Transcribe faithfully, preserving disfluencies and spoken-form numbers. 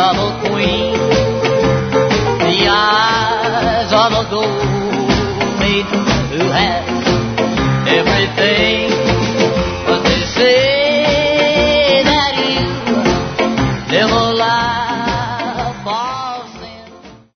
of a queen, the eyes of a gold maiden who has everything